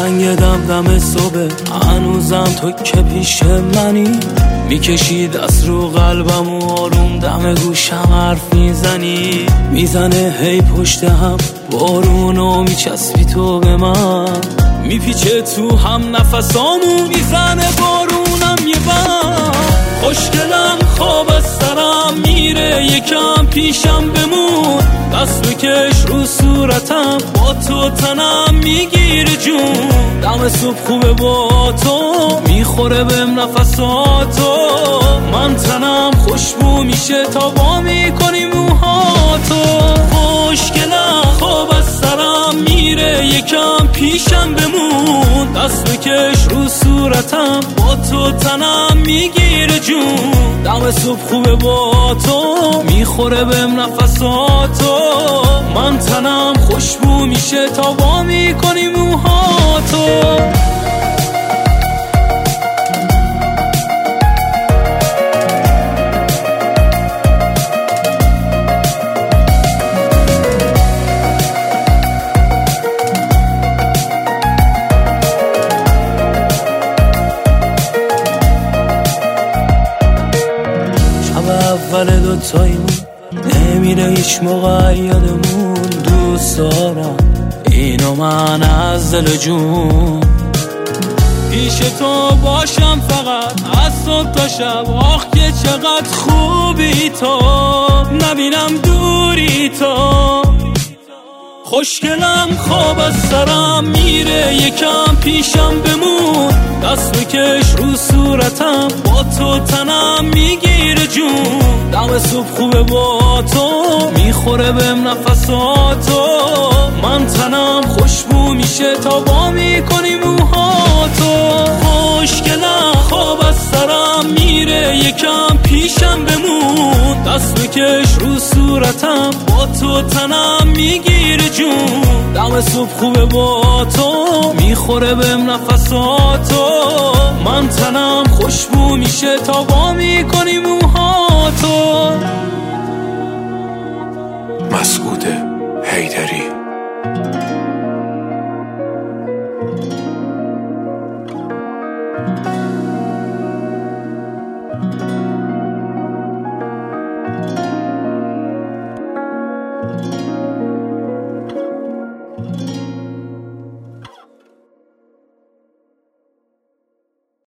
تنگ دم صبح هنوزم تو که پیش منی، میکشی دست رو قلبم و آروم دم گوشم حرف میزنی، میزنه هی پشت هم بارونو میچسبی تو به من، میپیچه تو هم نفسامو میزنه بارونم یه بم. خوشگلم خواب از سرم میره یکم پیشم بمون، دست بکش رو صورتم با تو تنم میگیره جون، دم صبح خوبه با تو میخوره بهم نفساتو، من تنم خوشبو میشه تا با میکنی موهاتو. خوشگلم خواب از سرم میره یکم پیشم بمون، دست بکش رو صورتم با تو تنم میگیره جون، دم صبح خوبه با تو میخوره بهم نفساتو، من تنم خوشبو میشه تا با میکنی موهاتو. اول دوتاییمون نمیره هیچ موقع یادمون، دوست دارم اینو من از دل جون، پیش تو باشم فقط از صبح تا شب، آخ که چقدر خوبی تو، نبینم دوری تو. خوشگلم خواب از سرم میره یکم پیشم بمون، دست بکش رو صورتم با تو تنم میگیره جون، دم صبح خوبه با تو میخوره بهم نفساتو، من تنم خوشبو میشه تا با میکنی موهاتو. خوشگلم خواب از سرم میره یکم پیشم بمون، دست بکش رو صورتم با تو تنم میگیره جون، دم صبح خوبه با تو میخوره بهم نفساتو، من تنم خوشبو میشه تا با میکنی موهاتو. مسعود حیدری.